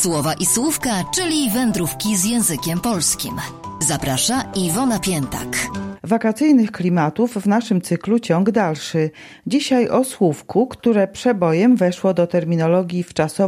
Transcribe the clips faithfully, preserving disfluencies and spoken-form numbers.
Słowa i słówka, czyli wędrówki z językiem polskim. Zaprasza Iwona Piętak. Wakacyjnych klimatów w naszym cyklu ciąg dalszy. Dzisiaj o słówku, które przebojem weszło do terminologii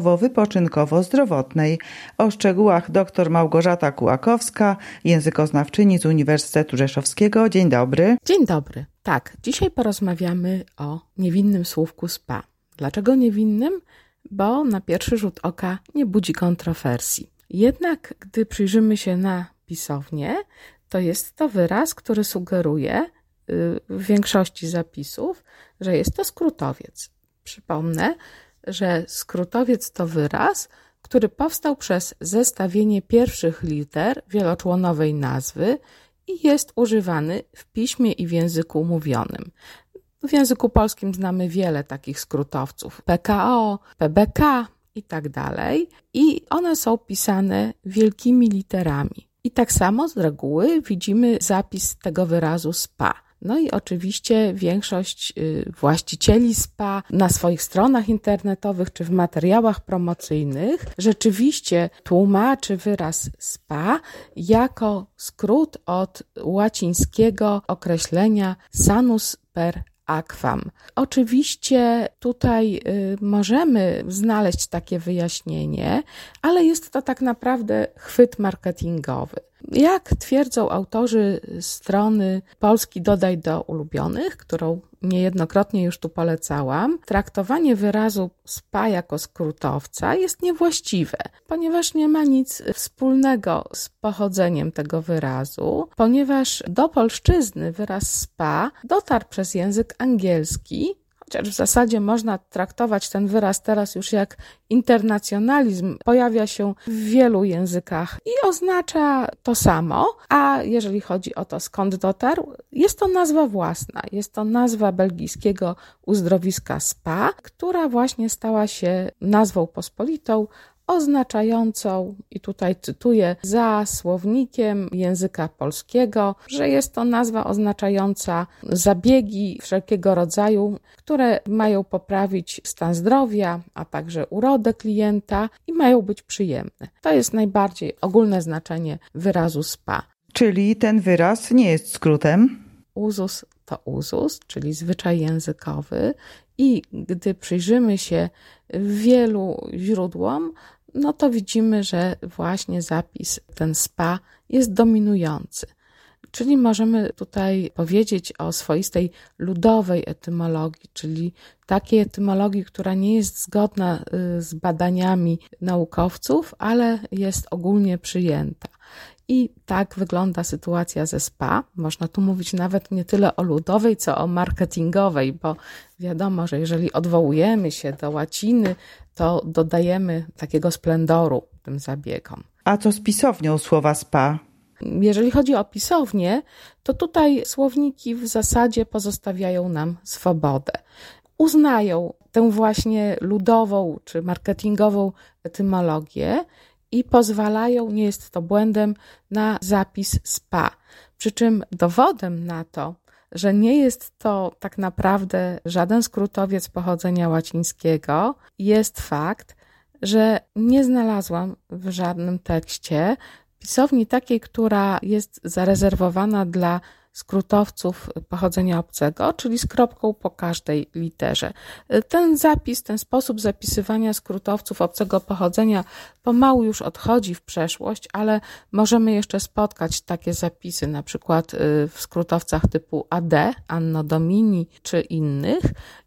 wczasowo-wypoczynkowo-zdrowotnej. O szczegółach dr Małgorzata Kułakowska, językoznawczyni z Uniwersytetu Rzeszowskiego. Dzień dobry. Dzień dobry. Tak, dzisiaj porozmawiamy o niewinnym słówku spa. Dlaczego niewinnym? Bo na pierwszy rzut oka nie budzi kontrowersji. Jednak gdy przyjrzymy się na pisownię, to jest to wyraz, który sugeruje w większości zapisów, że jest to skrótowiec. Przypomnę, że skrótowiec to wyraz, który powstał przez zestawienie pierwszych liter wieloczłonowej nazwy i jest używany w piśmie i w języku mówionym. W języku polskim znamy wiele takich skrótowców, P K O, P B K i tak dalej, i one są pisane wielkimi literami. I tak samo z reguły widzimy zapis tego wyrazu spa. No i oczywiście większość właścicieli spa na swoich stronach internetowych czy w materiałach promocyjnych rzeczywiście tłumaczy wyraz spa jako skrót od łacińskiego określenia sanus per aquam. Oczywiście tutaj y, możemy znaleźć takie wyjaśnienie, ale jest to tak naprawdę chwyt marketingowy. Jak twierdzą autorzy strony Polski Dodaj do ulubionych, którą niejednokrotnie już tu polecałam, traktowanie wyrazu spa jako skrótowca jest niewłaściwe, ponieważ nie ma nic wspólnego z pochodzeniem tego wyrazu, ponieważ do polszczyzny wyraz spa dotarł przez język angielski, chociaż w zasadzie można traktować ten wyraz teraz już jak internacjonalizm, pojawia się w wielu językach i oznacza to samo, a jeżeli chodzi o to, skąd dotarł, jest to nazwa własna, jest to nazwa belgijskiego uzdrowiska spa, która właśnie stała się nazwą pospolitą, oznaczającą, i tutaj cytuję, za słownikiem języka polskiego, że jest to nazwa oznaczająca zabiegi wszelkiego rodzaju, które mają poprawić stan zdrowia, a także urodę klienta i mają być przyjemne. To jest najbardziej ogólne znaczenie wyrazu spa. Czyli ten wyraz nie jest skrótem? Uzus to uzus, czyli zwyczaj językowy, i gdy przyjrzymy się wielu źródłom, no to widzimy, że właśnie zapis ten spa jest dominujący. Czyli możemy tutaj powiedzieć o swoistej ludowej etymologii, czyli takiej etymologii, która nie jest zgodna z badaniami naukowców, ale jest ogólnie przyjęta. I tak wygląda sytuacja ze spa. Można tu mówić nawet nie tyle o ludowej, co o marketingowej, bo wiadomo, że jeżeli odwołujemy się do łaciny, to dodajemy takiego splendoru tym zabiegom. A co z pisownią słowa spa? Jeżeli chodzi o pisownię, to tutaj słowniki w zasadzie pozostawiają nam swobodę. Uznają tę właśnie ludową czy marketingową etymologię i pozwalają, nie jest to błędem, na zapis spa. Przy czym dowodem na to, że nie jest to tak naprawdę żaden skrótowiec pochodzenia łacińskiego, jest fakt, że nie znalazłam w żadnym tekście pisowni takiej, która jest zarezerwowana dla skrótowców pochodzenia obcego, czyli z kropką po każdej literze. Ten zapis, ten sposób zapisywania skrótowców obcego pochodzenia pomału już odchodzi w przeszłość, ale możemy jeszcze spotkać takie zapisy, na przykład w skrótowcach typu A D, Anno Domini czy innych.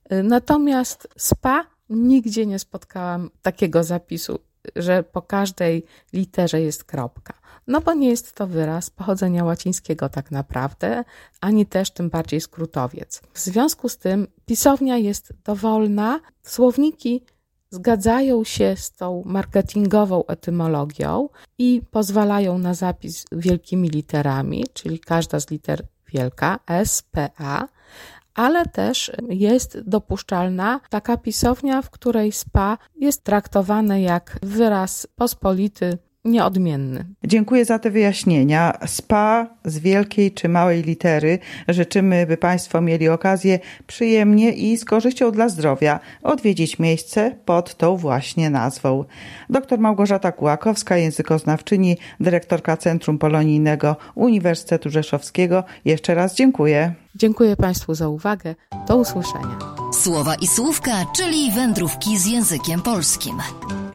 Natomiast spa nigdzie nie spotkałam takiego zapisu, że po każdej literze jest kropka. No bo nie jest to wyraz pochodzenia łacińskiego tak naprawdę, ani też tym bardziej skrótowiec. W związku z tym pisownia jest dowolna, słowniki zgadzają się z tą marketingową etymologią i pozwalają na zapis wielkimi literami, czyli każda z liter wielka, S, P, A, ale też jest dopuszczalna taka pisownia, w której spa jest traktowane jak wyraz pospolity, nieodmienny. Dziękuję za te wyjaśnienia. Spa z wielkiej czy małej litery. Życzymy, by Państwo mieli okazję przyjemnie i z korzyścią dla zdrowia odwiedzić miejsce pod tą właśnie nazwą. Doktor Małgorzata Kułakowska, językoznawczyni, dyrektorka Centrum Polonijnego Uniwersytetu Rzeszowskiego. Jeszcze raz dziękuję. Dziękuję Państwu za uwagę. Do usłyszenia. Słowa i słówka, czyli wędrówki z językiem polskim.